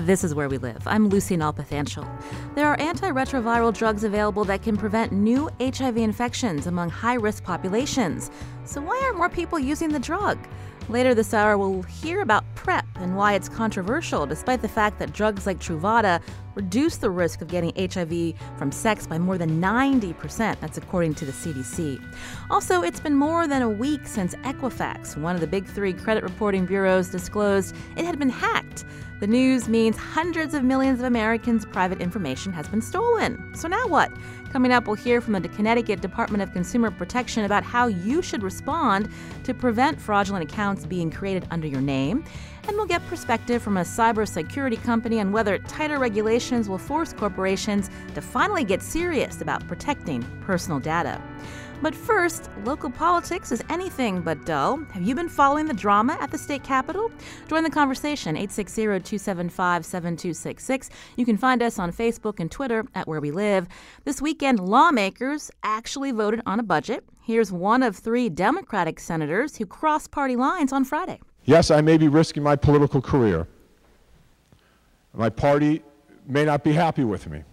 This is Where We Live. I'm Lucy Nalpathanchel. There are antiretroviral drugs available that can prevent new HIV infections among high-risk populations. So why aren't more people using the drug? Later this hour, we'll hear about PrEP and why it's controversial, despite the fact that drugs like Truvada reduce the risk of getting HIV from sex by more than 90%. That's according to the CDC. Also, it's been more than a week since Equifax, one of the big three credit reporting bureaus, disclosed it had been hacked. The news means hundreds of millions of Americans' private information has been stolen. So now what? Coming up, we'll hear from the Connecticut Department of Consumer Protection about how you should respond to prevent fraudulent accounts being created under your name. And we'll get perspective from a cybersecurity company on whether tighter regulations will force corporations to finally get serious about protecting personal data. But first, local politics is anything but dull. Have you been following the drama at the state capitol? Join the conversation, 860-275-7266. You can find us on Facebook and Twitter at Where We Live. This weekend, lawmakers actually voted on a budget. Here's one of three Democratic senators who crossed party lines on Friday. Yes, I may be risking my political career. My party may not be happy with me.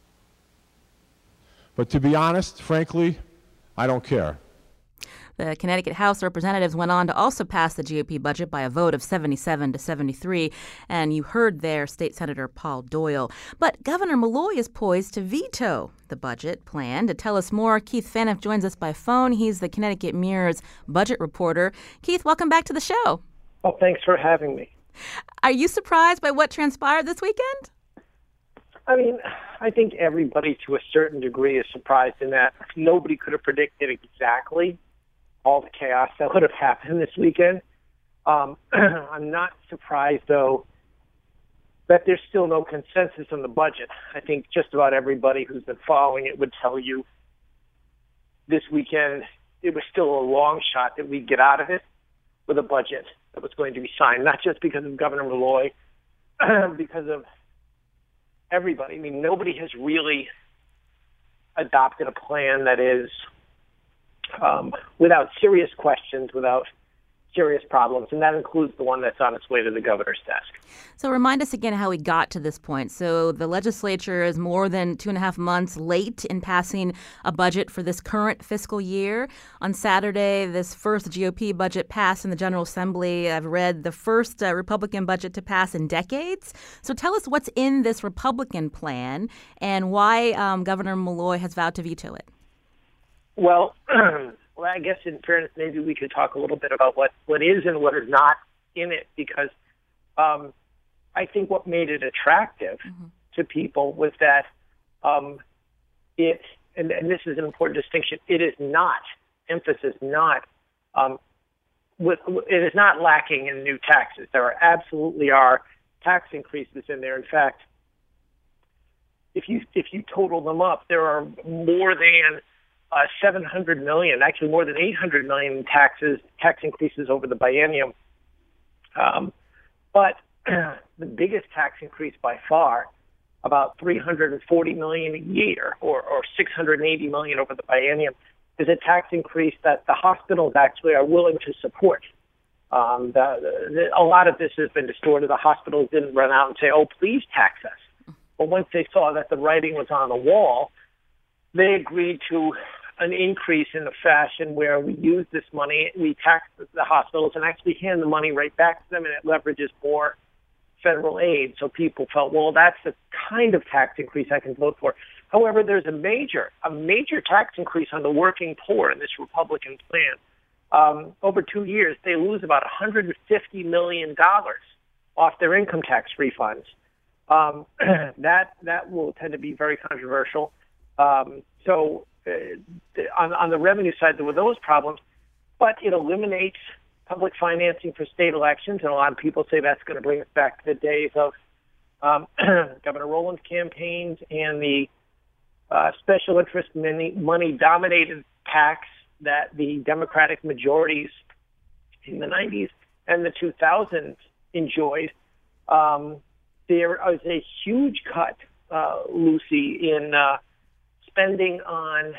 But to be honest, frankly, I don't care. The Connecticut House Representatives went on to also pass the GOP budget by a vote of 77 to 73, and you heard there State Senator Paul Doyle. But Governor Malloy is poised to veto the budget plan. To tell us more, Keith Phaneuf joins us by phone. He's the Connecticut Mirror's budget reporter. Keith, welcome back to the show. Oh, thanks for having me. Are you surprised by what transpired this weekend? I mean, I think everybody to a certain degree is surprised in that nobody could have predicted exactly all the chaos that would have happened this weekend. I'm not surprised, though, that there's still no consensus on the budget. I think just about everybody who's been following it would tell you this weekend it was still a long shot that we'd get out of it with a budget that was going to be signed, not just because of Governor Malloy, because of everybody. I mean, nobody has really adopted a plan that is without serious questions, without serious problems, and that includes the one that's on its way to the governor's desk. So remind us again how we got to this point. So the legislature is more than 2.5 months late in passing a budget for this current fiscal year. On Saturday, this first GOP budget passed in the General Assembly. I've read the first Republican budget to pass in decades. So tell us what's in this Republican plan and why Governor Malloy has vowed to veto it. Well, I guess in fairness, maybe we could talk a little bit about what is and what is not in it, because I think what made it attractive to people was that it, and this is an important distinction, it is not, emphasis not, it is not lacking in new taxes. There absolutely are tax increases in there. In fact, if you total them up, there are more than 700 million, actually more than 800 million in tax increases over the biennium. But the biggest tax increase by far, about 340 million a year, or 680 million over the biennium, is a tax increase that the hospitals actually are willing to support. A lot of this has been distorted. The hospitals didn't run out and say, "Oh, please tax us." But once they saw that the writing was on the wall, they agreed to an increase in the fashion where we use this money, we tax the hospitals and actually hand the money right back to them, and it leverages more federal aid. So people felt, well, that's the kind of tax increase I can vote for. However, there's a major tax increase on the working poor in this Republican plan. Over 2 years, they lose about $150 million off their income tax refunds. That will tend to be very controversial. On the revenue side, there were those problems, but it eliminates public financing for state elections, and a lot of people say that's going to bring us back to the days of Governor Rowland's campaigns and the special interest money-dominated tax that the Democratic majorities in the 90s and the 2000s enjoyed. There is a huge cut, Lucy, in spending on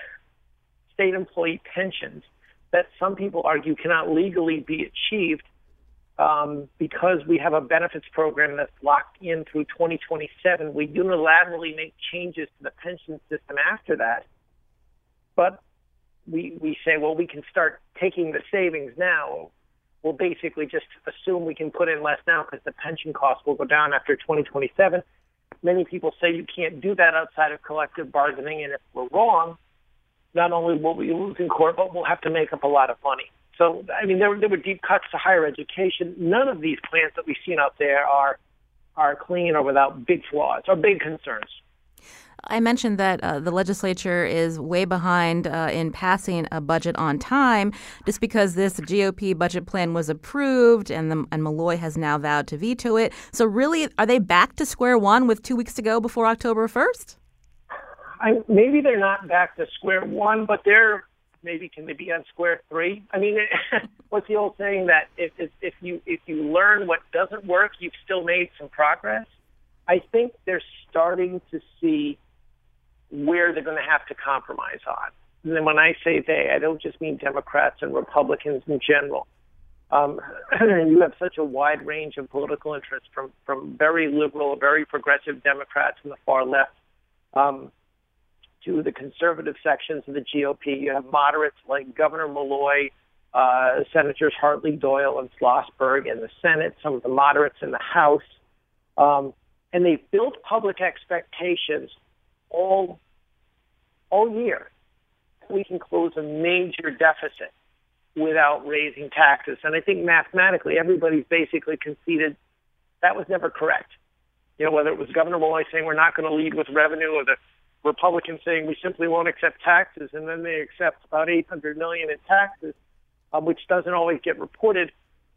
state employee pensions that some people argue cannot legally be achieved because we have a benefits program that's locked in through 2027, we unilaterally make changes to the pension system after that. But we say, well, we can start taking the savings now. We'll basically just assume we can put in less now because the pension costs will go down after 2027. Many people say you can't do that outside of collective bargaining, and if we're wrong, not only will we lose in court, but we'll have to make up a lot of money. So, I mean, there were deep cuts to higher education. None of these plans that we've seen out there are clean or without big flaws or big concerns. I mentioned that the legislature is way behind in passing a budget on time just because this GOP budget plan was approved and Malloy has now vowed to veto it. So really, are they back to square one with 2 weeks to go before October 1st? Maybe they're not back to square one, but can they be on square three? I mean, what's the old saying that if you learn what doesn't work, you've still made some progress? I think they're starting to see where they're going to have to compromise on. And then when I say they, I don't just mean Democrats and Republicans in general. You have such a wide range of political interests from very liberal, very progressive Democrats from the far left to the conservative sections of the GOP. You have moderates like Governor Malloy, Senators Hartley Doyle and Schlossberg in the Senate, some of the moderates in the House. And they've built public expectations all year. We can close a major deficit without raising taxes. And I think mathematically, everybody's basically conceded that was never correct. You know, whether it was Governor Malloy saying we're not going to lead with revenue or the Republicans saying we simply won't accept taxes, and then they accept about $800 million in taxes, which doesn't always get reported.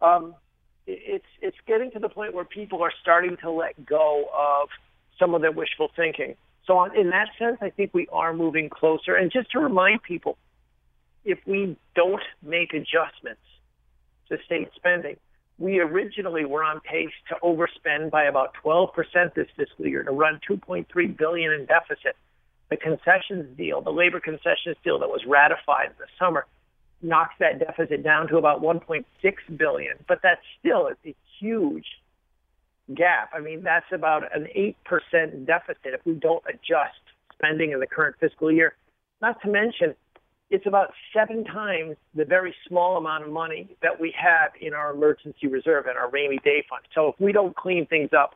It's getting to the point where people are starting to let go of some of their wishful thinking. So in that sense, I think we are moving closer. And just to remind people, if we don't make adjustments to state spending, we originally were on pace to overspend by about 12% this fiscal year, to run $2.3 billion in deficit. The concessions deal, the labor concessions deal that was ratified in the summer, knocks that deficit down to about $1.6 billion. But that's still a huge gap. I mean, that's about an 8% deficit if we don't adjust spending in the current fiscal year. Not to mention, it's about 7 times the very small amount of money that we have in our emergency reserve and our rainy day fund. So if we don't clean things up,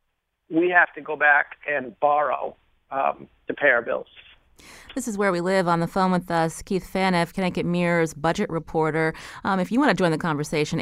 we have to go back and borrow to pay our bills. This is Where We Live. On the phone with us, Keith Phaneuf, Connecticut Mirror's budget reporter. If you want to join the conversation,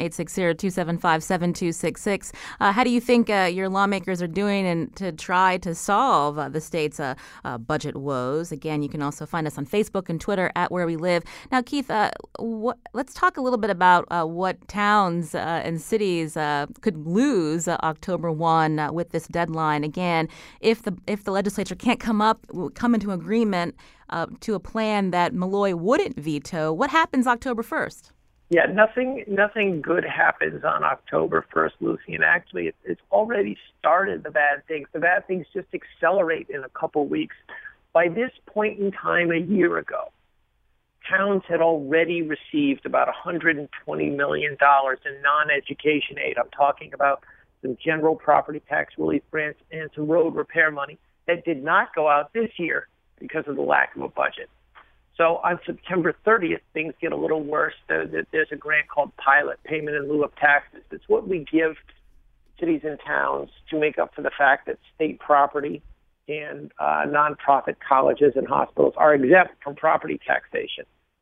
860-275-7266. How do you think your lawmakers are doing to try to solve the state's budget woes? Again, you can also find us on Facebook and Twitter at Where We Live. Now, Keith, let's talk a little bit about what towns and cities could lose October 1 with this deadline. Again, if the legislature can't come into agreement to a plan that Malloy wouldn't veto, what happens October 1st? Yeah, nothing good happens on October 1st, Lucy. And actually, it's already started, the bad things. The bad things just accelerate in a couple weeks. By this point in time a year ago, towns had already received about $120 million in non-education aid. I'm talking about some general property tax relief grants and some road repair money that did not go out this year because of the lack of a budget. So on September 30th, things get a little worse. There's a grant called Pilot, Payment in Lieu of Taxes. It's what we give cities and towns to make up for the fact that state property and nonprofit colleges and hospitals are exempt from property taxation.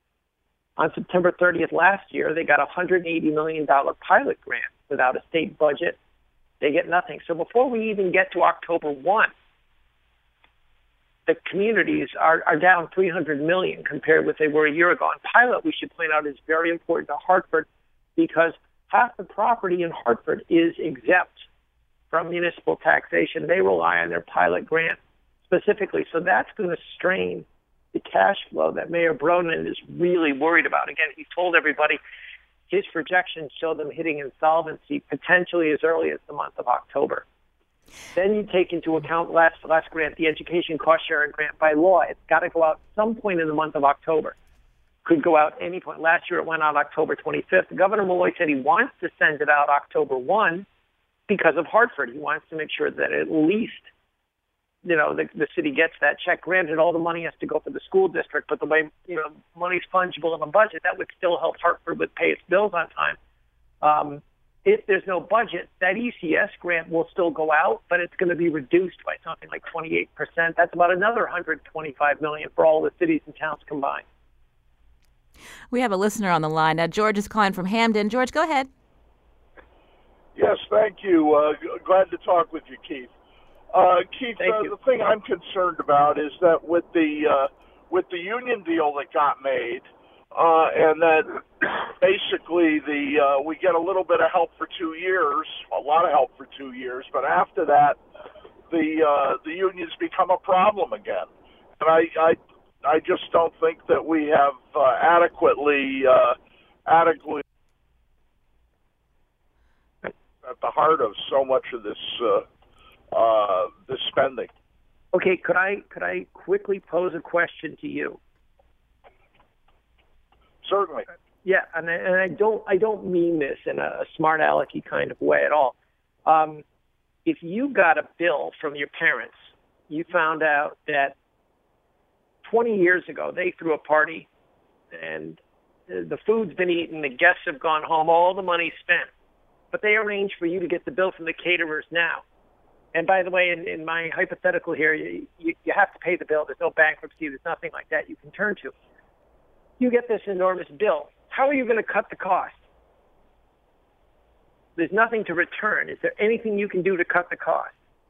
On September 30th last year, they got a $180 million pilot grant. Without a state budget, they get nothing. So before we even get to October 1, the communities are down $300 million compared with they were a year ago. And Pilot, we should point out, is very important to Hartford because half the property in Hartford is exempt from municipal taxation. They rely on their Pilot grant specifically. So that's going to strain the cash flow that Mayor Bronin is really worried about. Again, he told everybody his projections show them hitting insolvency potentially as early as the month of October. Then you take into account last grant, the education cost sharing grant. By law, it's got to go out some point in the month of October. could go out any point. Last year it went out October 25th. Governor Malloy said he wants to send it out October 1 because of Hartford. He wants to make sure that at least, the city gets that check. Granted, all the money has to go for the school district, but the way, money's fungible in a budget, that would still help Hartford with pay its bills on time. If there's no budget, that ECS grant will still go out, but it's going to be reduced by something like 28%. That's about another $125 million for all the cities and towns combined. We have a listener on the line. George is calling from Hamden. George, go ahead. Yes, thank you. Glad to talk with you, Keith. Keith, the thing I'm concerned about is that with the union deal that got made, and that basically we get a little bit of help for 2 years, a lot of help for 2 years, but after that, the unions become a problem again. And I just don't think that we have adequately at the heart of so much of this spending. Okay, could I quickly pose a question to you? Certainly. Yeah, and I don't mean this in a smart alecky kind of way at all. If you got a bill from your parents, you found out that 20 years ago they threw a party and the food's been eaten, the guests have gone home, all the money's spent, but they arranged for you to get the bill from the caterers now. And by the way, in my hypothetical here, you have to pay the bill. There's no bankruptcy. There's nothing like that you can turn to. You get this enormous bill. How are you going to cut the cost? There's nothing to return. Is there anything you can do to cut the cost?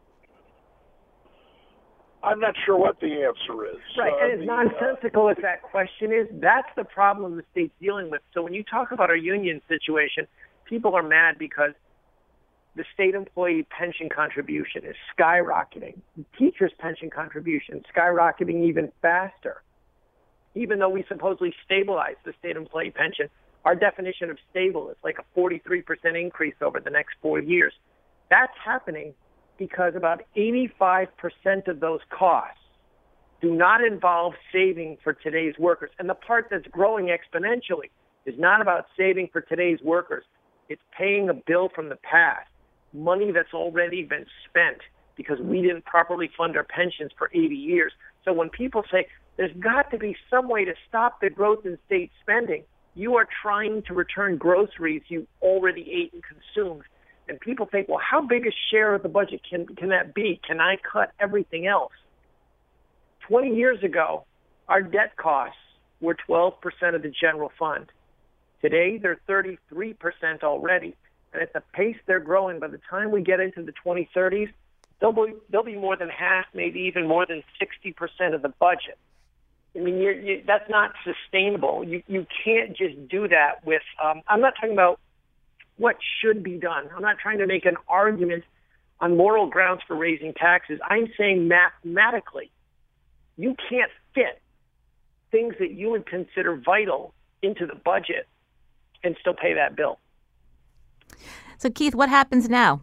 I'm not sure what the answer is. Right, and as nonsensical as that question is, that's the problem the state's dealing with. So when you talk about our union situation, people are mad because the state employee pension contribution is skyrocketing. The teachers' pension contribution skyrocketing even faster. Even though we supposedly stabilize the state employee pension, our definition of stable is like a 43% increase over the next 4 years. That's happening because about 85% of those costs do not involve saving for today's workers. And the part that's growing exponentially is not about saving for today's workers. It's paying a bill from the past, money that's already been spent because we didn't properly fund our pensions for 80 years. So when people say there's got to be some way to stop the growth in state spending, you are trying to return groceries you already ate and consumed. And people think, well, how big a share of the budget can that be? Can I cut everything else? 20 years ago, our debt costs were 12% of the general fund. Today, they're 33% already. And at the pace they're growing, by the time we get into the 2030s, they'll be more than half, maybe even more than 60% of the budget. I mean, that's not sustainable. You can't just do that with, I'm not talking about what should be done. I'm not trying to make an argument on moral grounds for raising taxes. I'm saying mathematically, you can't fit things that you would consider vital into the budget and still pay that bill. So, Keith, what happens now?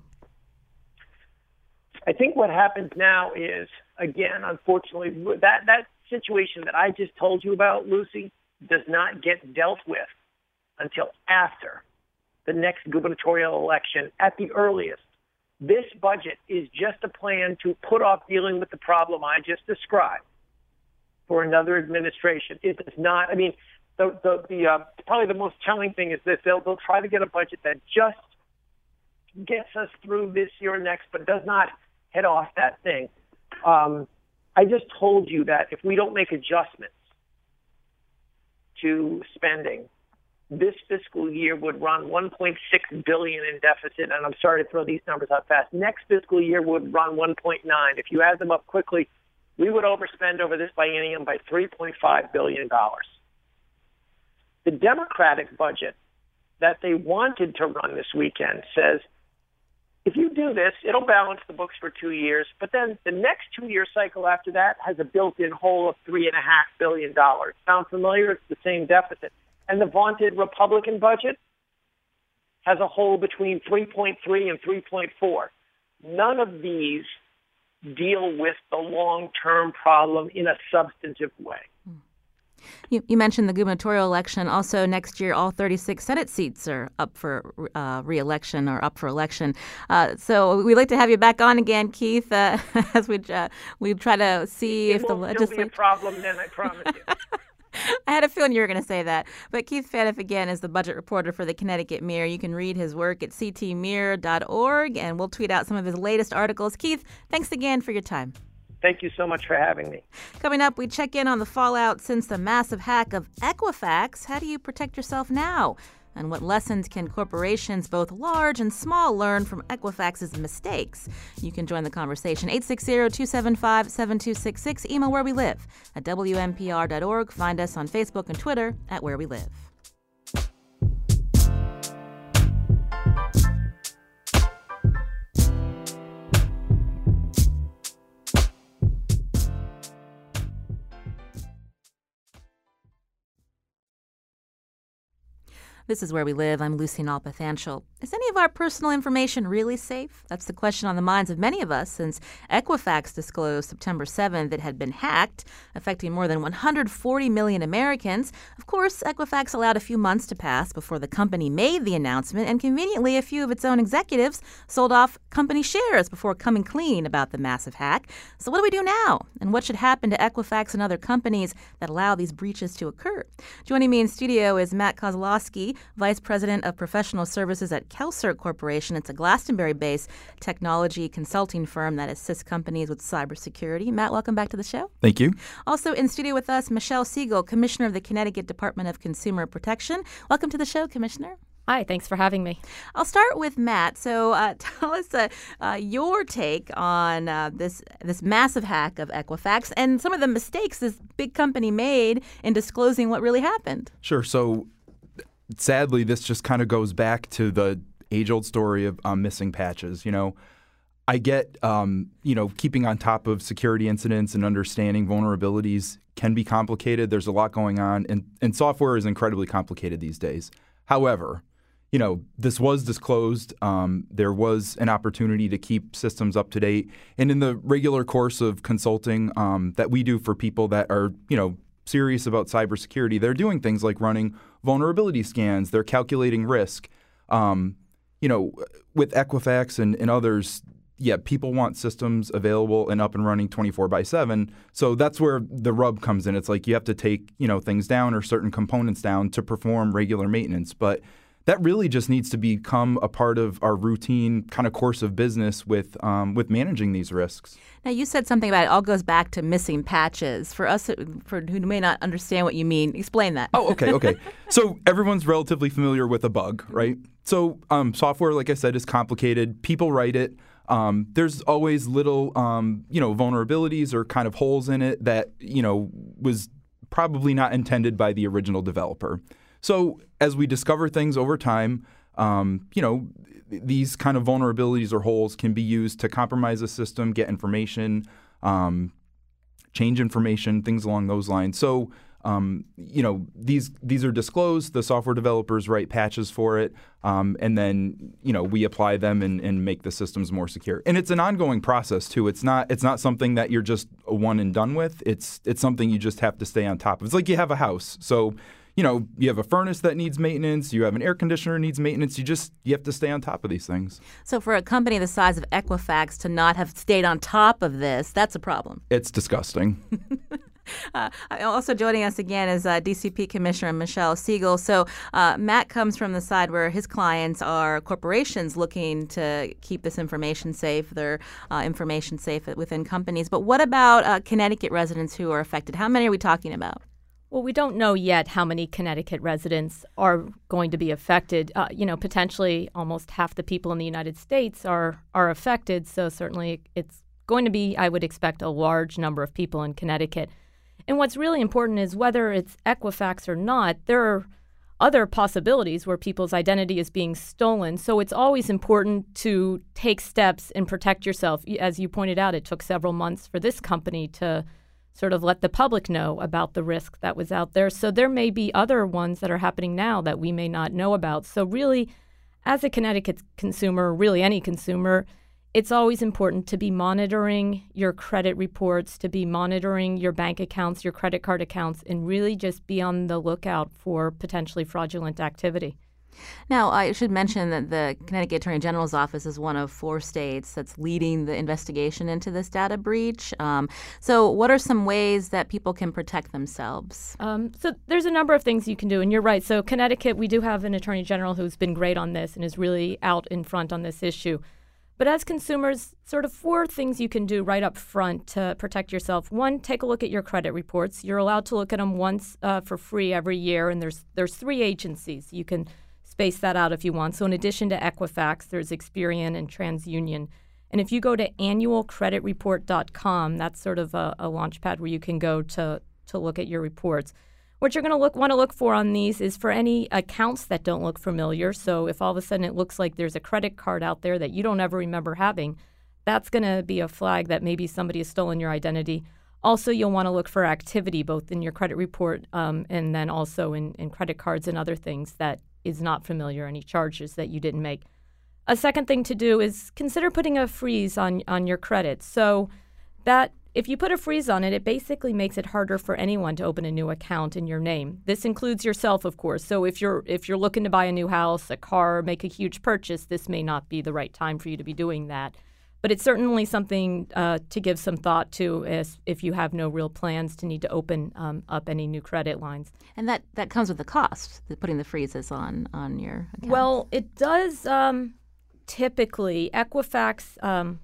I think what happens now is, again, unfortunately, that situation that I just told you about, Lucy, does not get dealt with until after the next gubernatorial election at the earliest. This budget is just a plan to put off dealing with the problem I just described for another administration. It does not, I mean, probably the most telling thing is this. They'll try to get a budget that just gets us through this year or next, but does not head off that thing. I just told you that if we don't make adjustments to spending, this fiscal year would run $1.6 billion in deficit, and I'm sorry to throw these numbers out fast. Next fiscal year would run 1.9. If you add them up quickly, we would overspend over this biennium by $3.5 billion. The Democratic budget that they wanted to run this weekend says, if you do this, it'll balance the books for 2 years, but then the next 2-year cycle after that has a built-in hole of $3.5 billion. Sound familiar? It's the same deficit. And the vaunted Republican budget has a hole between 3.3 and 3.4. None of these deal with the long-term problem in a substantive way. You mentioned the gubernatorial election. Also, next year, all 36 Senate seats are up for re-election or up for election. So we'd like to have you back on again, Keith, as we try to see if the legislature... It won't be a problem then, I promise you. I had a feeling you were going to say that. But Keith Phaneuf, again, is the budget reporter for the Connecticut Mirror. You can read his work at ctmirror.org, and we'll tweet out some of his latest articles. Keith, thanks again for your time. Thank you so much for having me. Coming up, we check in on the fallout since the massive hack of Equifax. How do you protect yourself now? And what lessons can corporations, both large and small, learn from Equifax's mistakes? You can join the conversation. 860-275-7266. Email Where We Live at WNPR.org. Find us on Facebook and Twitter at Where We Live. This is Where We Live. I'm Lucy Nalpathanchel. Is any of our personal information really safe? That's the question on the minds of many of us since Equifax disclosed September 7th it had been hacked, affecting more than 140 million Americans. Of course, Equifax allowed a few months to pass before the company made the announcement, and conveniently, a few of its own executives sold off company shares before coming clean about the massive hack. So what do we do now? And what should happen to Equifax and other companies that allow these breaches to occur? Joining me in studio is Matt Kozlowski, Vice President of Professional Services at CalCert Corporation. It's a Glastonbury-based technology consulting firm that assists companies with cybersecurity. Matt, welcome back to the show. Thank you. Also in studio with us, Michelle Siegel, Commissioner of the Connecticut Department of Consumer Protection. Welcome to the show, Commissioner. Hi, thanks for having me. I'll start with Matt. So tell us your take on this massive hack of Equifax and some of the mistakes this big company made in disclosing what really happened. Sure. So sadly, this just kind of goes back to the age-old story of missing patches. I get, keeping on top of security incidents and understanding vulnerabilities can be complicated. There's a lot going on, and software is incredibly complicated these days. However, this was disclosed. There was an opportunity to keep systems up to date. And in the regular course of consulting that we do for people that are, serious about cybersecurity, they're doing things like running vulnerability scans. They're calculating risk. With Equifax and others, people want systems available and up and running 24/7. So that's where the rub comes in. It's like you have to take, things down or certain components down to perform regular maintenance. But that really just needs to become a part of our routine kind of course of business with managing these risks. Now, you said something about it all goes back to missing patches. For us, for who may not understand what you mean, explain that. Oh, okay. So everyone's relatively familiar with a bug, right? So software, like I said, is complicated. People write it. There's always little, vulnerabilities or kind of holes in it that, was probably not intended by the original developer. So as we discover things over time, these kind of vulnerabilities or holes can be used to compromise a system, get information, change information, things along those lines. So, these are disclosed. The software developers write patches for it, and then, we apply them and make the systems more secure. And it's an ongoing process too. It's not something that you're just one and done with. It's something you just have to stay on top of. It's like you have a house. So, you have a furnace that needs maintenance. You have an air conditioner that needs maintenance. You have to stay on top of these things. So for a company the size of Equifax to not have stayed on top of this, that's a problem. It's disgusting. Also joining us again is DCP Commissioner Michelle Siegel. So Matt comes from the side where his clients are corporations looking to keep this information safe, their information safe within companies. But what about Connecticut residents who are affected? How many are we talking about? Well, we don't know yet how many Connecticut residents are going to be affected. Potentially almost half the people in the United States are affected. So certainly it's going to be, I would expect, a large number of people in Connecticut. And what's really important is whether it's Equifax or not, there are other possibilities where people's identity is being stolen. So it's always important to take steps and protect yourself. As you pointed out, it took several months for this company to sort of let the public know about the risk that was out there. So there may be other ones that are happening now that we may not know about. So really, as a Connecticut consumer, really any consumer, it's always important to be monitoring your credit reports, to be monitoring your bank accounts, your credit card accounts, and really just be on the lookout for potentially fraudulent activity. Now, I should mention that the Connecticut Attorney General's office is one of 4 states that's leading the investigation into this data breach. So what are some ways that people can protect themselves? So there's a number of things you can do, and you're right. So Connecticut, we do have an Attorney General who's been great on this and is really out in front on this issue. But as consumers, sort of 4 things you can do right up front to protect yourself. 1, take a look at your credit reports. You're allowed to look at them once for free every year, and there's 3 agencies. You can space that out if you want. So in addition to Equifax, there's Experian and TransUnion. And if you go to annualcreditreport.com, that's sort of a launch pad where you can go to look at your reports. What you're going to want to look for on these is for any accounts that don't look familiar. So if all of a sudden it looks like there's a credit card out there that you don't ever remember having, that's going to be a flag that maybe somebody has stolen your identity. Also, you'll want to look for activity both in your credit report and then also in credit cards and other things that is not familiar, any charges that you didn't make. A second thing to do is consider putting a freeze on your credit. So that if you put a freeze on it, it basically makes it harder for anyone to open a new account in your name. This includes yourself, of course. So if you're looking to buy a new house, a car, make a huge purchase, this may not be the right time for you to be doing that. But it's certainly something to give some thought to if you have no real plans to need to open up any new credit lines. And that comes with the cost, putting the freezes on your account. Well, it does typically. Equifax,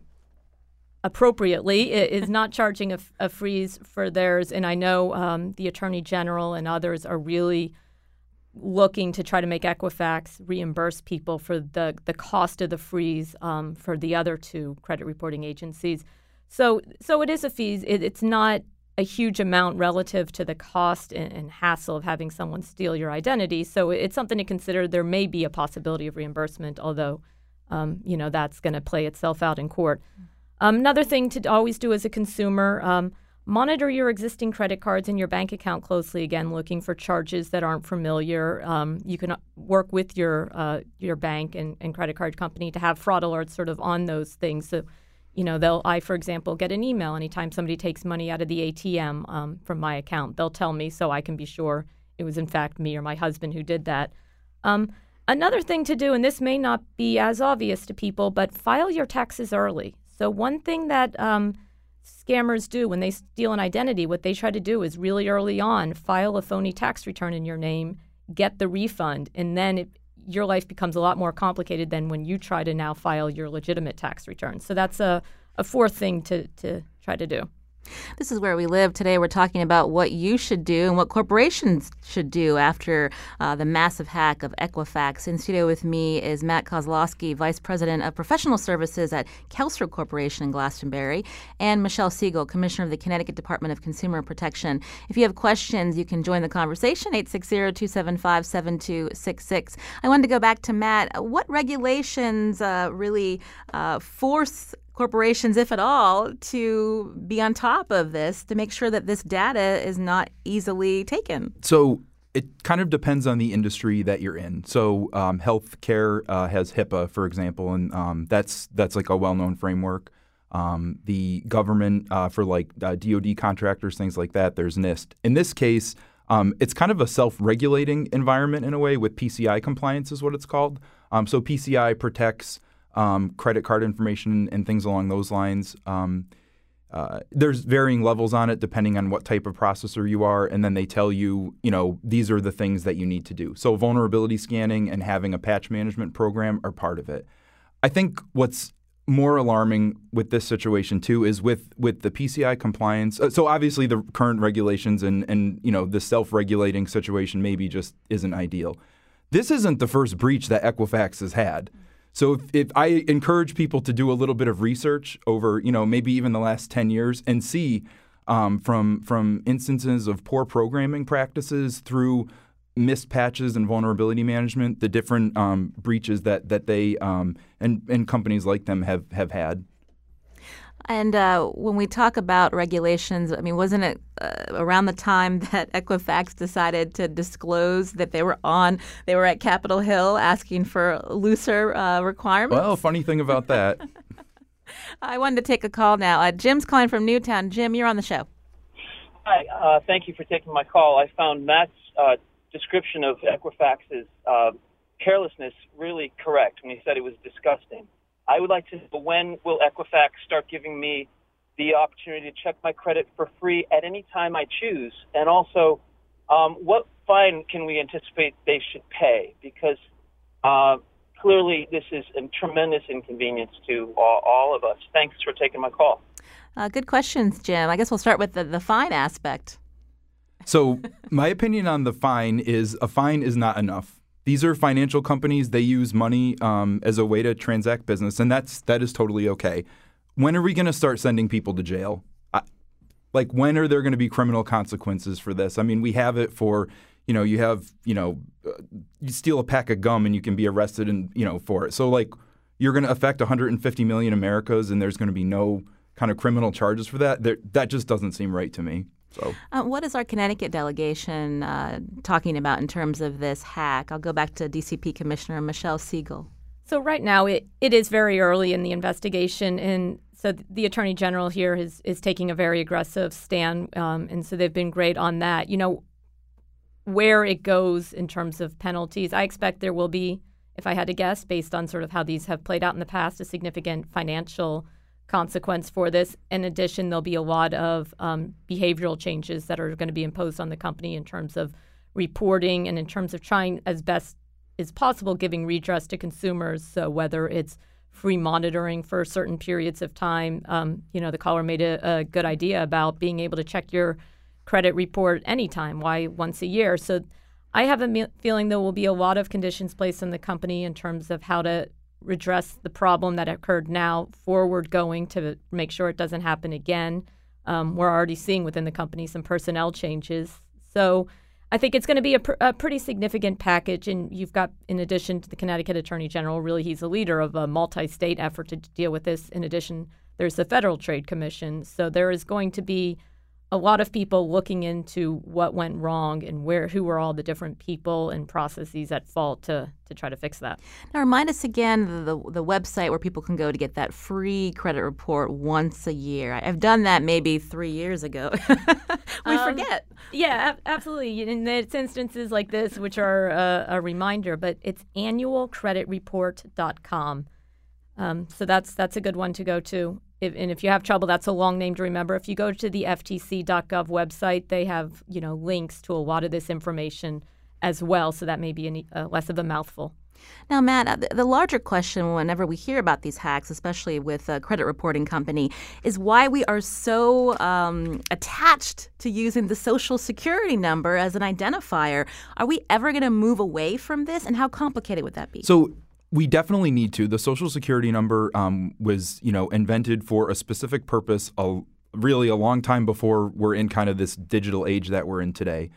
appropriately, is not charging a freeze for theirs. And I know the Attorney General and others are really looking to try to make Equifax reimburse people for the cost of the freeze for the other 2 credit reporting agencies. So it is a fee. It's not a huge amount relative to the cost and hassle of having someone steal your identity. So it's something to consider. There may be a possibility of reimbursement, although that's going to play itself out in court. Another thing to always do as a consumer, monitor your existing credit cards and your bank account closely, again, looking for charges that aren't familiar. You can work with your bank and credit card company to have fraud alerts sort of on those things. So, I, for example, get an email anytime somebody takes money out of the ATM from my account. They'll tell me so I can be sure it was, in fact, me or my husband who did that. Another thing to do, and this may not be as obvious to people, but file your taxes early. So one thing that scammers do when they steal an identity, what they try to do is really early on file a phony tax return in your name, get the refund, and then your life becomes a lot more complicated than when you try to now file your legitimate tax return. So that's a 4th thing to try to do. This is Where We Live. Today we're talking about what you should do and what corporations should do after the massive hack of Equifax. In studio with me is Matt Kozlowski, Vice President of Professional Services at Kelser Corporation in Glastonbury, and Michelle Siegel, Commissioner of the Connecticut Department of Consumer Protection. If you have questions, you can join the conversation, 860-275-7266. I wanted to go back to Matt. What regulations really force corporations, if at all, to be on top of this to make sure that this data is not easily taken? So it kind of depends on the industry that you're in. So healthcare has HIPAA, for example, and that's like a well-known framework. The government for like DoD contractors, things like that, there's NIST. In this case, it's kind of a self-regulating environment in a way with PCI compliance is what it's called. So PCI protects credit card information and things along those lines. There's varying levels on it depending on what type of processor you are, and then they tell you, these are the things that you need to do. So vulnerability scanning and having a patch management program are part of it. I think what's more alarming with this situation too is with the PCI compliance. So obviously the current regulations and the self-regulating situation maybe just isn't ideal. This isn't the first breach that Equifax has had. So if I encourage people to do a little bit of research over, maybe even the last 10 years and see from instances of poor programming practices through missed patches and vulnerability management, the different breaches that they and companies like them have had. And when we talk about regulations, wasn't it around the time that Equifax decided to disclose that they were at Capitol Hill asking for looser requirements? Well, funny thing about that, I wanted to take a call now. Jim's calling from Newtown. Jim, you're on the show. Hi. Thank you for taking my call. I found Matt's description of Equifax's carelessness really correct when he said it was disgusting. I would like to know, when will Equifax start giving me the opportunity to check my credit for free at any time I choose? And also, what fine can we anticipate they should pay? Because clearly this is a tremendous inconvenience to all of us. Thanks for taking my call. Good questions, Jim. I guess we'll start with the fine aspect. So my opinion on the fine is a fine is not enough. These are financial companies. They use money as a way to transact business, and that is totally okay. When are we going to start sending people to jail? When are there going to be criminal consequences for this? I mean, we have it for, you steal a pack of gum and you can be arrested for it. So you're going to affect 150 million Americans and there's going to be no kind of criminal charges for that. That just doesn't seem right to me. So, what is our Connecticut delegation talking about in terms of this hack? I'll go back to DCP Commissioner Michelle Siegel. So right now it is very early in the investigation, and so the Attorney General here is taking a very aggressive stand, and so they've been great on that. Where it goes in terms of penalties, I expect there will be, if I had to guess, based on sort of how these have played out in the past, a significant financial consequence for this. In addition, there'll be a lot of behavioral changes that are going to be imposed on the company in terms of reporting and in terms of trying as best as possible giving redress to consumers. So whether it's free monitoring for certain periods of time, the caller made a good idea about being able to check your credit report anytime. Why once a year? So I have a feeling there will be a lot of conditions placed on the company in terms of how to redress the problem that occurred now forward going to make sure it doesn't happen again. We're already seeing within the company some personnel changes. So I think it's going to be a pretty significant package. And you've got, in addition to the Connecticut Attorney General, really he's a leader of a multi-state effort to deal with this. In addition, there's the Federal Trade Commission. So there is going to be a lot of people looking into what went wrong and who were all the different people and processes at fault to try to fix that. Now, remind us again the website where people can go to get that free credit report once a year. I've done that maybe 3 years ago. We forget. Yeah, absolutely. And it's instances like this which are a reminder, but it's annualcreditreport.com. So that's a good one to go to. If you have trouble, that's a long name to remember. If you go to the ftc.gov website, they have links to a lot of this information as well. So that may be less of a mouthful. Now, Matt, the larger question whenever we hear about these hacks, especially with a credit reporting company, is why we are so attached to using the Social Security number as an identifier. Are we ever going to move away from this, and how complicated would that be? So we definitely need to. The Social Security number was, invented for a specific purpose, really a long time before we're in kind of this digital age that we're in today.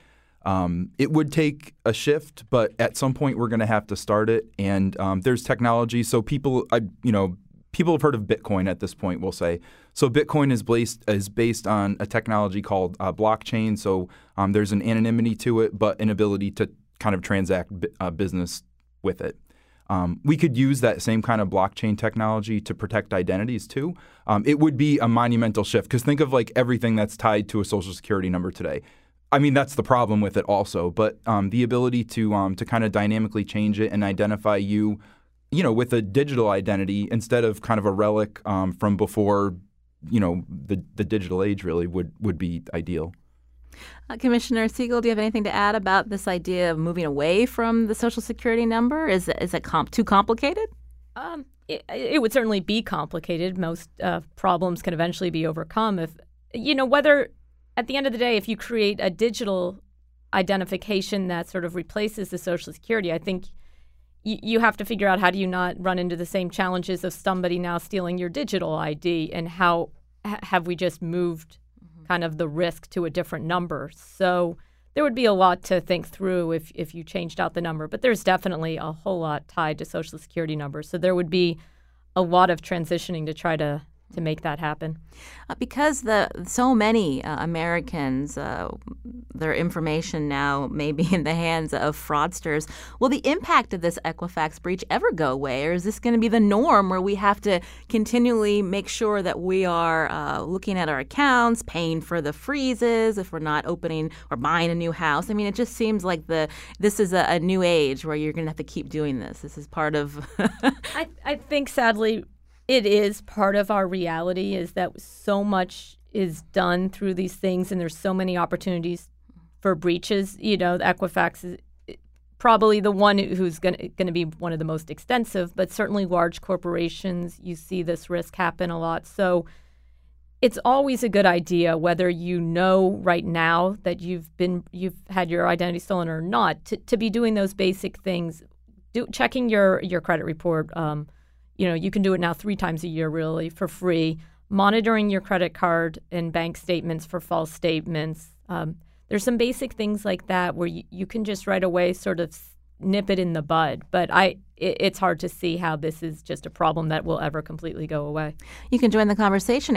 It would take a shift, but at some point we're going to have to start it. And there's technology. So people have heard of Bitcoin at this point, we'll say. So Bitcoin is based on a technology called blockchain. So there's an anonymity to it, but an ability to kind of transact business with it. We could use that same kind of blockchain technology to protect identities too. It would be a monumental shift because think of everything that's tied to a Social Security number today. I mean, that's the problem with it also. But the ability to kind of dynamically change it and identify you, with a digital identity instead of kind of a relic from before, the digital age really would be ideal. Commissioner Siegel, do you have anything to add about this idea of moving away from the Social Security number? Is it too complicated? It would certainly be complicated. Most problems can eventually be overcome if, whether at the end of the day, if you create a digital identification that sort of replaces the Social Security, I think you have to figure out how do you not run into the same challenges of somebody now stealing your digital ID, and how have we just moved kind of the risk to a different number. So there would be a lot to think through if you changed out the number, but there's definitely a whole lot tied to Social Security numbers. So there would be a lot of transitioning to try to make that happen. Because so many Americans, their information now may be in the hands of fraudsters, will the impact of this Equifax breach ever go away? Or is this going to be the norm where we have to continually make sure that we are looking at our accounts, paying for the freezes if we're not opening or buying a new house? I mean, it just seems like this is a new age where you're going to have to keep doing this. This is part of... I think, sadly, it is part of our reality is that so much is done through these things and there's so many opportunities for breaches. You know, Equifax is probably the one who's going to be one of the most extensive, but certainly large corporations, you see this risk happen a lot. So it's always a good idea, whether you know right now that you've had your identity stolen or not, to be doing those basic things, checking your credit report. You can do it now 3 times a year, really, for free. Monitoring your credit card and bank statements for false statements. There's some basic things like that where you can just right away sort of nip it in the bud. But it's hard to see how this is just a problem that will ever completely go away. You can join the conversation,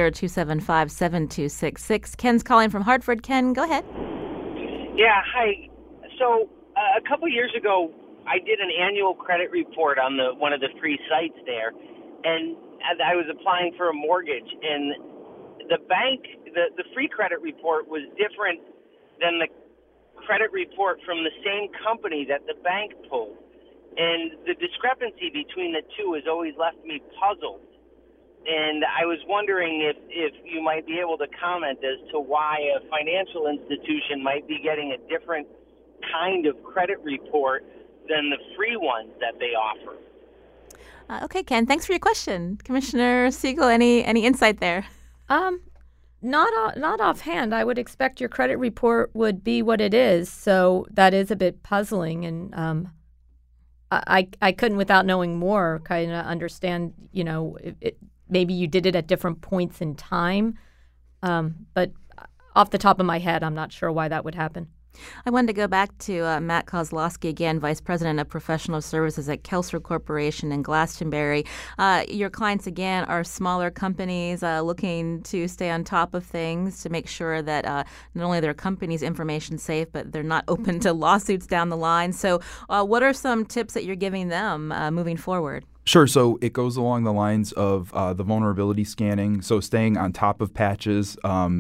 860-275-7266. Ken's calling from Hartford. Ken, go ahead. Yeah, hi. So a couple years ago, I did an annual credit report on one of the free sites there, and I was applying for a mortgage, and the bank, the free credit report was different than the credit report from the same company that the bank pulled. And the discrepancy between the two has always left me puzzled. And I was wondering if you might be able to comment as to why a financial institution might be getting a different kind of credit report than the free ones that they offer. Okay, Ken, thanks for your question. Commissioner Siegel, any insight there? Not offhand. I would expect your credit report would be what it is, so that is a bit puzzling, and I couldn't, without knowing more, kind of understand, maybe you did it at different points in time, but off the top of my head, I'm not sure why that would happen. I wanted to go back to Matt Kozlowski again, Vice President of Professional Services at Kelser Corporation in Glastonbury. Your clients, again, are smaller companies looking to stay on top of things to make sure that not only their company's information safe, but they're not open to lawsuits down the line. So what are some tips that you're giving them moving forward? Sure. So it goes along the lines of the vulnerability scanning. So staying on top of patches.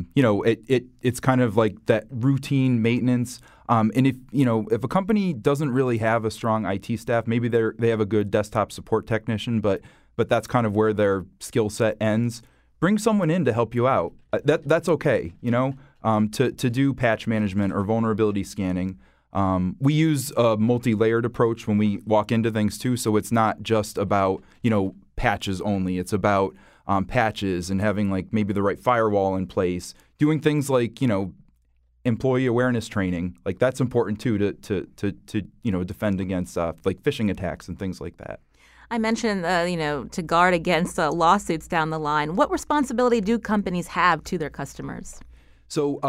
It's kind of like that routine maintenance. And if a company doesn't really have a strong IT staff, maybe they have a good desktop support technician, but that's kind of where their skill set ends. Bring someone in to help you out. That's okay. To do patch management or vulnerability scanning. We use a multi-layered approach when we walk into things too, so it's not just about, patches only. It's about patches and having like maybe the right firewall in place, doing things like, employee awareness training. Like that's important too to defend against like phishing attacks and things like that. I mentioned, to guard against lawsuits down the line. What responsibility do companies have to their customers? So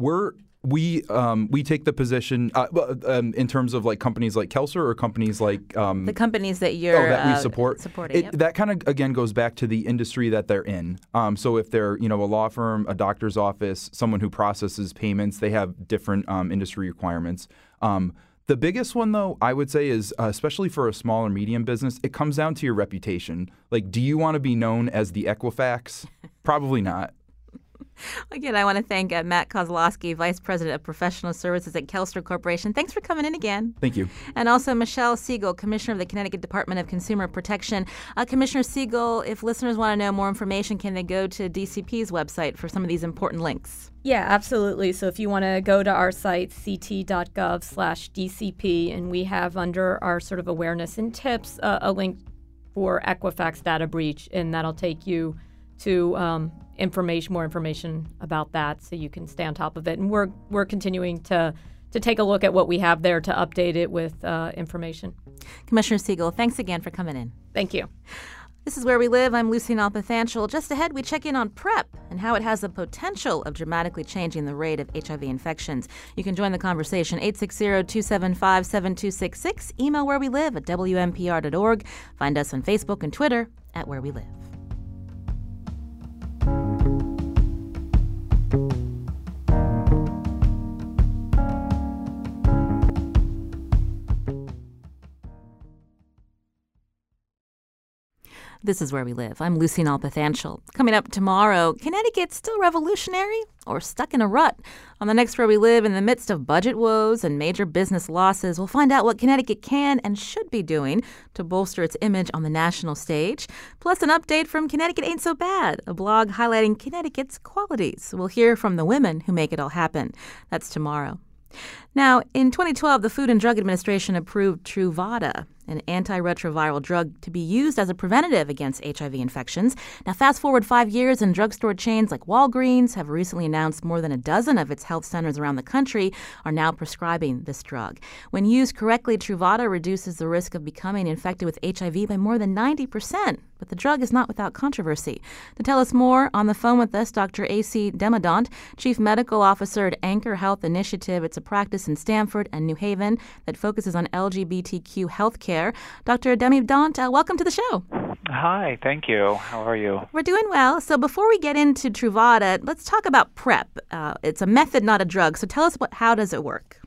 we take the position in terms of like companies like Kelser or companies like the companies that that we support. Supporting. That kind of again goes back to the industry that they're in. So if they're a law firm, a doctor's office, someone who processes payments, they have different industry requirements. The biggest one, though, I would say is, especially for a small or medium business, it comes down to your reputation. Like, do you want to be known as the Equifax? Probably not. Again, I want to thank Matt Kozlowski, Vice President of Professional Services at Kelser Corporation. Thanks for coming in again. Thank you. And also Michelle Siegel, Commissioner of the Connecticut Department of Consumer Protection. Commissioner Siegel, if listeners want to know more information, can they go to DCP's website for some of these important links? Yeah, absolutely. So if you want to go to our site, ct.gov/DCP, and we have under our sort of awareness and tips a link for Equifax data breach, and that'll take you to more information about that, so you can stay on top of it. And we're continuing to take a look at what we have there to update it with information. Commissioner Siegel, thanks again for coming in. Thank you. This is Where We Live. I'm Lucy Nalpathanchel. Just ahead, we check in on PrEP and how it has the potential of dramatically changing the rate of HIV infections. You can join the conversation, 860-275-7266. Email wherewelive@WNPR.org. Find us on Facebook and Twitter @WhereWeLive. This is Where We Live. I'm Lucy Nalpathanchel. Coming up tomorrow, Connecticut still revolutionary or stuck in a rut? On the next Where We Live, in the midst of budget woes and major business losses, we'll find out what Connecticut can and should be doing to bolster its image on the national stage. Plus, an update from Connecticut Ain't So Bad, a blog highlighting Connecticut's qualities. We'll hear from the women who make it all happen. That's tomorrow. Now, in 2012, the Food and Drug Administration approved Truvada, an antiretroviral drug to be used as a preventative against HIV infections. Now, fast forward 5 years, and drugstore chains like Walgreens have recently announced more than a dozen of its health centers around the country are now prescribing this drug. When used correctly, Truvada reduces the risk of becoming infected with HIV by more than 90%. But the drug is not without controversy. To tell us more, on the phone with us, Dr. A.C. Demidant, Chief Medical Officer at Anchor Health Initiative. It's a practice in Stamford and New Haven that focuses on LGBTQ healthcare. Dr. Demidant, welcome to the show. Hi, thank you. How are you? We're doing well. So before we get into Truvada, let's talk about PrEP. It's a method, not a drug. So tell us how does it work?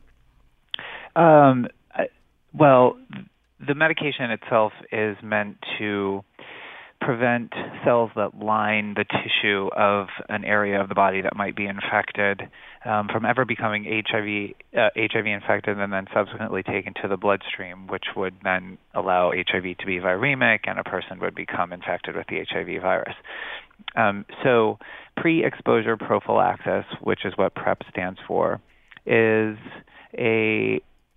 Well, the medication itself is meant to prevent cells that line the tissue of an area of the body that might be infected from ever becoming HIV infected and then subsequently taken to the bloodstream, which would then allow HIV to be viremic and a person would become infected with the HIV virus. So pre-exposure prophylaxis, which is what PrEP stands for, is a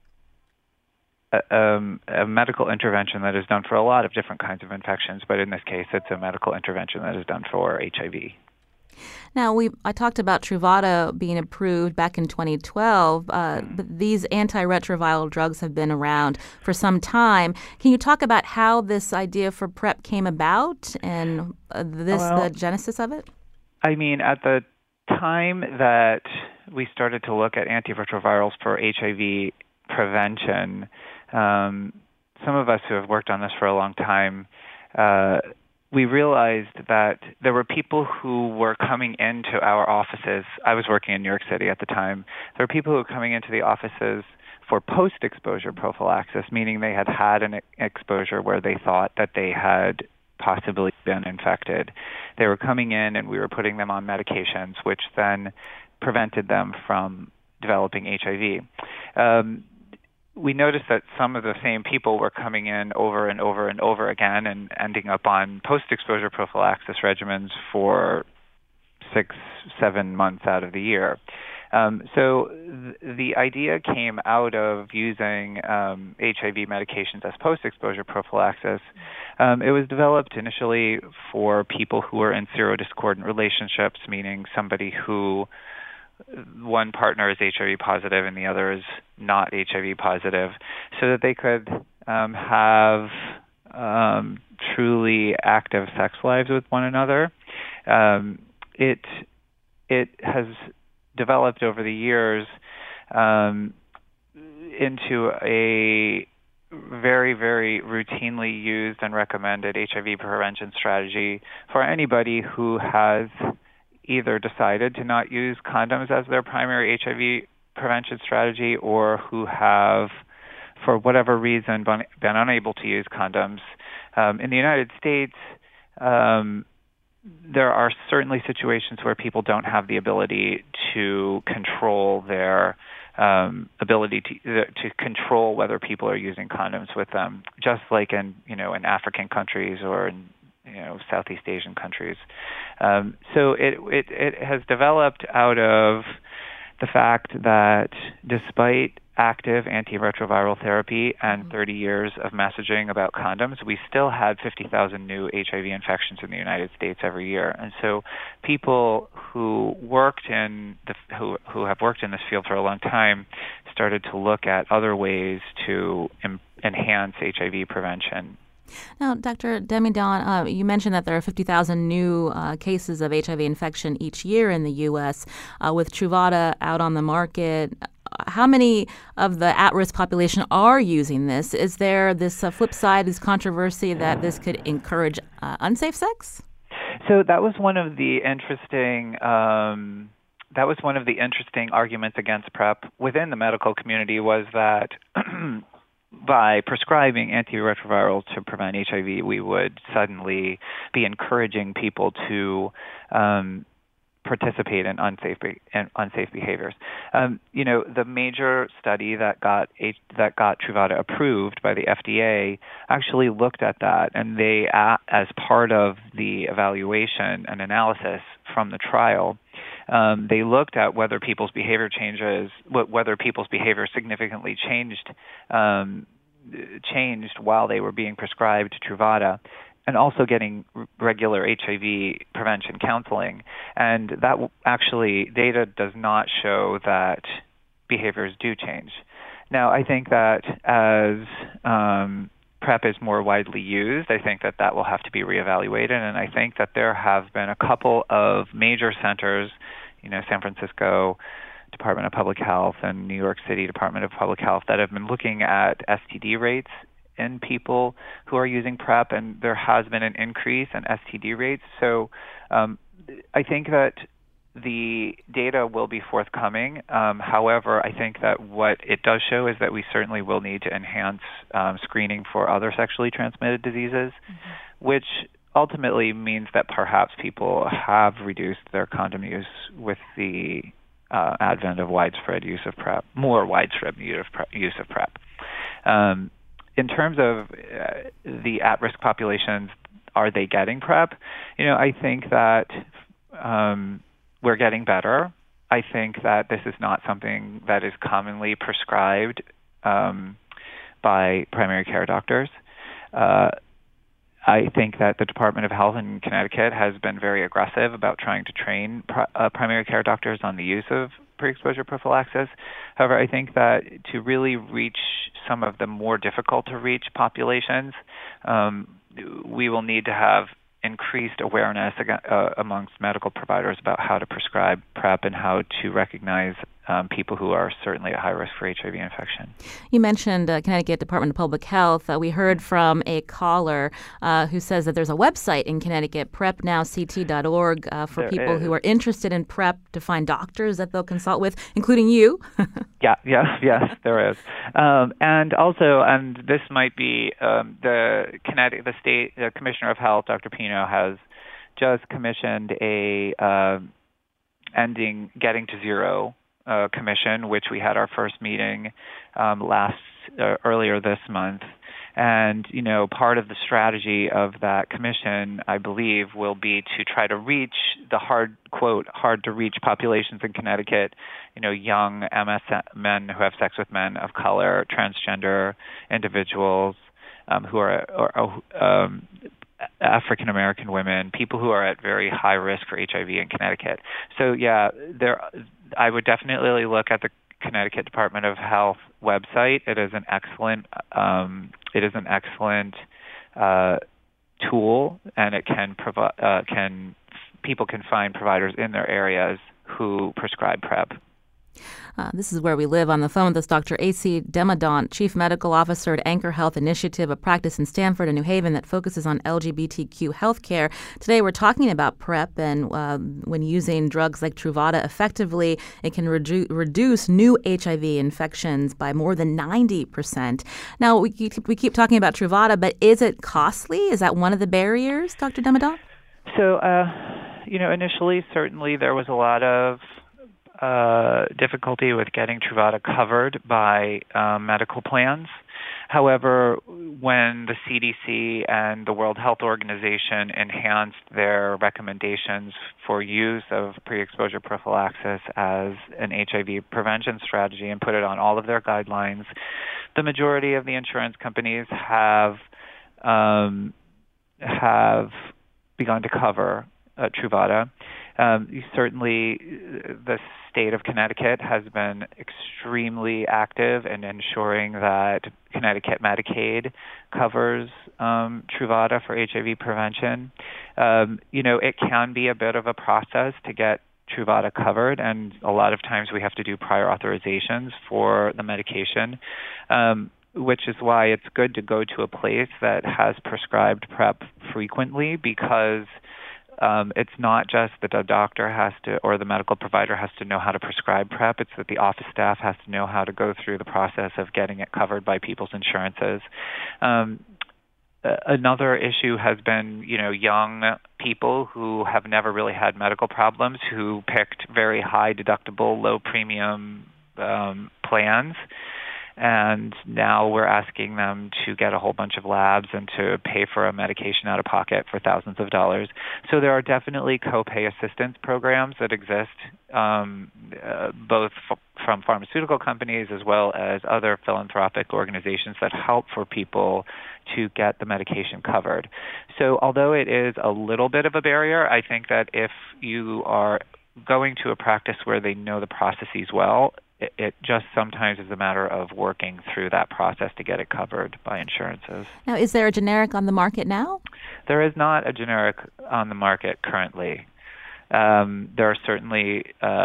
medical intervention that is done for a lot of different kinds of infections, but in this case, it's a medical intervention that is done for HIV. Now, I talked about Truvada being approved back in 2012, but these antiretroviral drugs have been around for some time. Can you talk about how this idea for PrEP came about and the genesis of it? I mean, at the time that we started to look at antiretrovirals for HIV prevention, some of us who have worked on this for a long time, we realized that there were people who were coming into our offices. I was working in New York City at the time. There were people who were coming into the offices for post-exposure prophylaxis, meaning they had had an exposure where they thought that they had possibly been infected. They were coming in and we were putting them on medications, which then prevented them from developing HIV. We noticed that some of the same people were coming in over and over and over again and ending up on post-exposure prophylaxis regimens for 6-7 months out of the year. So the idea came out of using HIV medications as post-exposure prophylaxis. It was developed initially for people who are in serodiscordant relationships, meaning somebody who one partner is HIV positive and the other is not HIV positive, so that they could have truly active sex lives with one another. It has developed over the years into a very, very routinely used and recommended HIV prevention strategy for anybody who has either decided to not use condoms as their primary HIV prevention strategy or who have, for whatever reason, been unable to use condoms. In the United States, there are certainly situations where people don't have the ability to control their ability to control whether people are using condoms with them, just like in African countries or in Southeast Asian countries. So it has developed out of the fact that despite active antiretroviral therapy and 30 years of messaging about condoms, we still had 50,000 new HIV infections in the United States every year. And so people who who have worked in this field for a long time started to look at other ways to enhance HIV prevention. Now, Dr. Demidant, you mentioned that there are 50,000 new cases of HIV infection each year in the U.S. With Truvada out on the market, how many of the at-risk population are using this? Is there this flip side, this controversy that this could encourage unsafe sex? So that was one of the interesting arguments against PrEP within the medical community, was that by prescribing antiretrovirals to prevent HIV, we would suddenly be encouraging people to participate in unsafe behaviors. The major study that got Truvada approved by the FDA actually looked at that, and they, as part of the evaluation and analysis from the trial, they looked at whether people's behavior significantly changed while they were being prescribed Truvada, and also getting regular HIV prevention counseling. And that actually, data does not show that behaviors do change. Now, I think that as PrEP is more widely used, I think that will have to be reevaluated, and I think that there have been a couple of major centers, San Francisco Department of Public Health and New York City Department of Public Health, that have been looking at STD rates in people who are using PrEP, and there has been an increase in STD rates. So I think that the data will be forthcoming. However, I think that what it does show is that we certainly will need to enhance screening for other sexually transmitted diseases, which ultimately means that perhaps people have reduced their condom use with the advent of widespread use of PrEP, more widespread use of PrEP. In terms of the at-risk populations, are they getting PrEP? I think that we're getting better. I think that this is not something that is commonly prescribed by primary care doctors. I think that the Department of Health in Connecticut has been very aggressive about trying to train primary care doctors on the use of pre-exposure prophylaxis. However, I think that to really reach some of the more difficult to reach populations, we will need to have increased awareness amongst medical providers about how to prescribe PrEP and how to recognize people who are certainly at high risk for HIV infection. You mentioned Connecticut Department of Public Health. We heard from a caller who says that there's a website in Connecticut, prepnowct.org, for people who are interested in PrEP to find doctors that they'll consult with, including you. Yes, there is. And also, and this might be the Commissioner of Health, Dr. Pino, has just commissioned a ending Getting to Zero commission, which we had our first meeting earlier this month. And, part of the strategy of that commission, I believe, will be to try to reach the hard to reach populations in Connecticut, young MS men who have sex with men of color, transgender individuals who are African American women, people who are at very high risk for HIV in Connecticut. So I would definitely look at the Connecticut Department of Health website. It is an excellent tool, and it can people can find providers in their areas who prescribe PrEP. This is Where We Live. On the phone with us, Dr. A.C. Demodont, Chief Medical Officer at Anchor Health Initiative, a practice in Stamford and New Haven that focuses on LGBTQ healthcare. Today we're talking about PrEP, and when using drugs like Truvada effectively, it can reduce new HIV infections by more than 90%. Now, we keep talking about Truvada, but is it costly? Is that one of the barriers, Dr. Demodont? So, initially, certainly there was a lot of difficulty with getting Truvada covered by medical plans. However, when the CDC and the World Health Organization enhanced their recommendations for use of pre-exposure prophylaxis as an HIV prevention strategy and put it on all of their guidelines, the majority of the insurance companies have begun to cover Truvada. Certainly, the state of Connecticut has been extremely active in ensuring that Connecticut Medicaid covers Truvada for HIV prevention. It can be a bit of a process to get Truvada covered, and a lot of times we have to do prior authorizations for the medication, which is why it's good to go to a place that has prescribed PrEP frequently, because It's not just that the doctor has to, or the medical provider has to know how to prescribe PrEP. It's that the office staff has to know how to go through the process of getting it covered by people's insurances. Another issue has been, young people who have never really had medical problems, who picked very high deductible, low premium plans. And now we're asking them to get a whole bunch of labs and to pay for a medication out of pocket for thousands of dollars. So there are definitely copay assistance programs that exist, both from pharmaceutical companies as well as other philanthropic organizations that help for people to get the medication covered. So although it is a little bit of a barrier, I think that if you are going to a practice where they know the processes well, it just sometimes is a matter of working through that process to get it covered by insurances. Now, is there a generic on the market now? There is not a generic on the market currently. There are certainly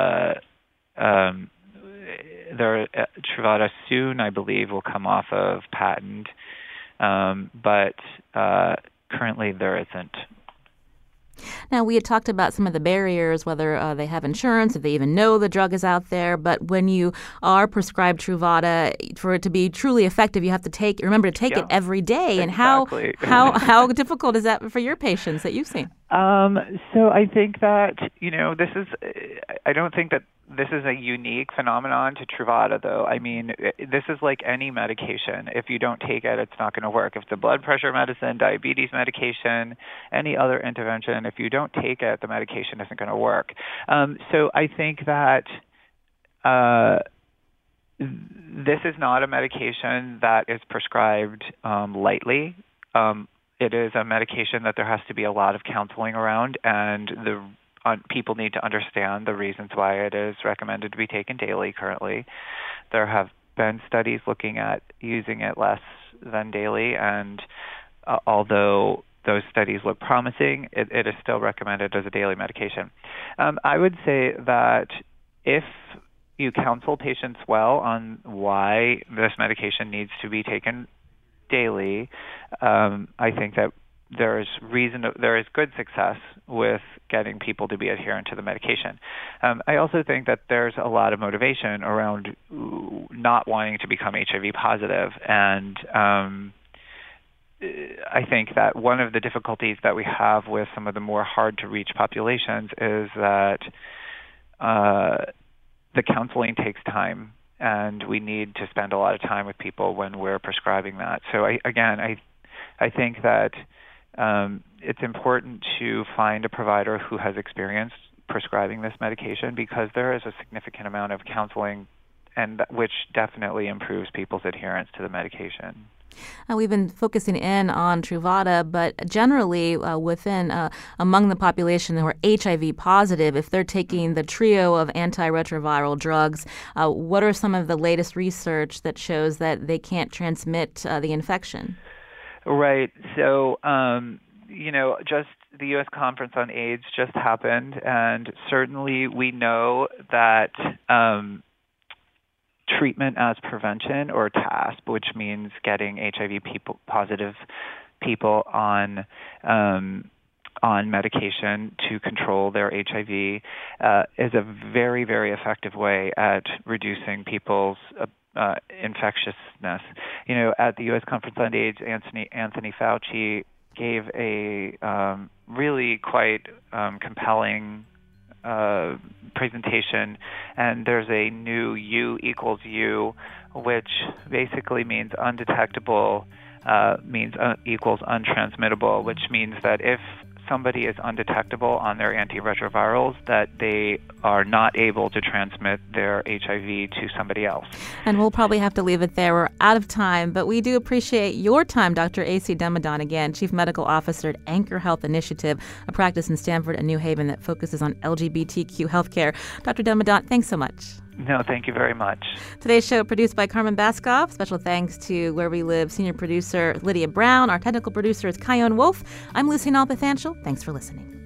Truvada soon, I believe, will come off of patent, but currently there isn't. Now, we had talked about some of the barriers, whether they have insurance, if they even know the drug is out there. But when you are prescribed Truvada, for it to be truly effective, you have to remember to take it every day. And exactly. how difficult is that for your patients that you've seen? So I think that, I don't think that this is a unique phenomenon to Truvada, though. I mean, this is like any medication. If you don't take it, it's not going to work. If it's a blood pressure medicine, diabetes medication, any other intervention, if you don't take it, the medication isn't going to work. So I think that this is not a medication that is prescribed lightly. It is a medication that there has to be a lot of counseling around, and people need to understand the reasons why it is recommended to be taken daily currently. There have been studies looking at using it less than daily, and although those studies look promising, it is still recommended as a daily medication. I would say that if you counsel patients well on why this medication needs to be taken daily, I think that there is good success with getting people to be adherent to the medication. I also think that there's a lot of motivation around not wanting to become HIV positive, and I think that one of the difficulties that we have with some of the more hard-to-reach populations is that the counseling takes time, and we need to spend a lot of time with people when we're prescribing that. So I think that it's important to find a provider who has experience prescribing this medication, because there is a significant amount of counseling, and which definitely improves people's adherence to the medication. We've been focusing in on Truvada, but generally among the population who are HIV positive, if they're taking the trio of antiretroviral drugs, what are some of the latest research that shows that they can't transmit the infection? Right. So, just the U.S. Conference on AIDS just happened, and certainly we know that treatment as prevention, or TASP, which means getting HIV positive people on medication to control their HIV, is a very, very effective way at reducing people's infectiousness. At the U.S. Conference on AIDS, Anthony Fauci gave a really quite compelling presentation, and there's a new U equals U, which basically means undetectable equals untransmittable, which means that if somebody is undetectable on their antiretrovirals, that they are not able to transmit their HIV to somebody else. And we'll probably have to leave it there. We're out of time, but we do appreciate your time, Dr. A.C. Demadan, again, Chief Medical Officer at Anchor Health Initiative, a practice in Stamford and New Haven that focuses on LGBTQ healthcare. Dr. Demadan, thanks so much. No, thank you very much. Today's show produced by Carmen Baskoff. Special thanks to Where We Live senior producer Lydia Brown. Our technical producer is Kyone Wolf. I'm Lucy Nalpathanchel. Thanks for listening.